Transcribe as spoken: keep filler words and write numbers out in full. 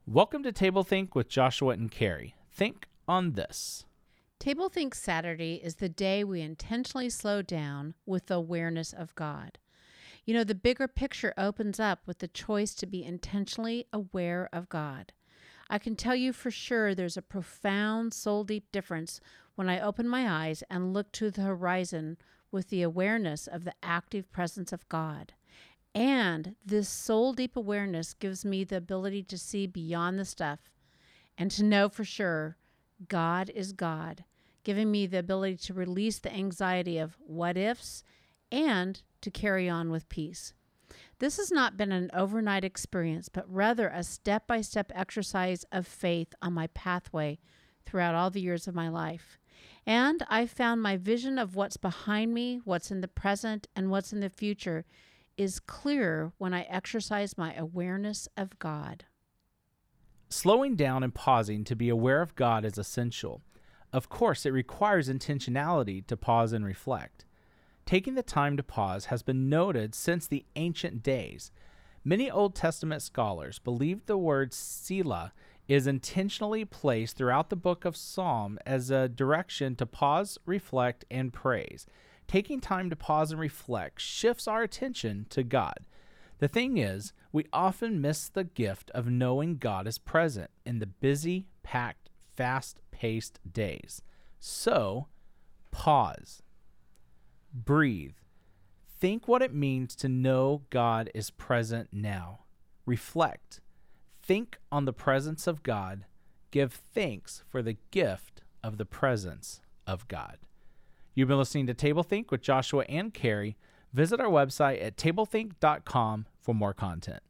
Welcome to Table Think with Joshua and Carrie. Think on this. Table Think Saturday is the day we intentionally slow down with the awareness of God. You know, the bigger picture opens up with the choice to be intentionally aware of God. I can tell you for sure there's a profound soul-deep difference when I open my eyes and look to the horizon with the awareness of the active presence of God. And this soul-deep awareness gives me the ability to see beyond the stuff and to know for sure God is God, giving me the ability to release the anxiety of what ifs and to carry on with peace. This has not been an overnight experience, but rather a step-by-step exercise of faith on my pathway throughout all the years of my life. And I found my vision of what's behind me, what's in the present, and what's in the future is clearer when I exercise my awareness of God. Slowing down and pausing to be aware of God is essential. Of course, it requires intentionality to pause and reflect. Taking the time to pause has been noted since the ancient days. Many Old Testament scholars believe the word Selah is intentionally placed throughout the book of Psalm as a direction to pause, reflect, and praise. Taking time to pause and reflect shifts our attention to God. The thing is, we often miss the gift of knowing God is present in the busy, packed, fast-paced days. So, pause. Breathe. Think what it means to know God is present now. Reflect. Think on the presence of God. Give thanks for the gift of the presence of God. You've been listening to Table Think with Joshua and Carrie. Visit our website at table think dot com for more content.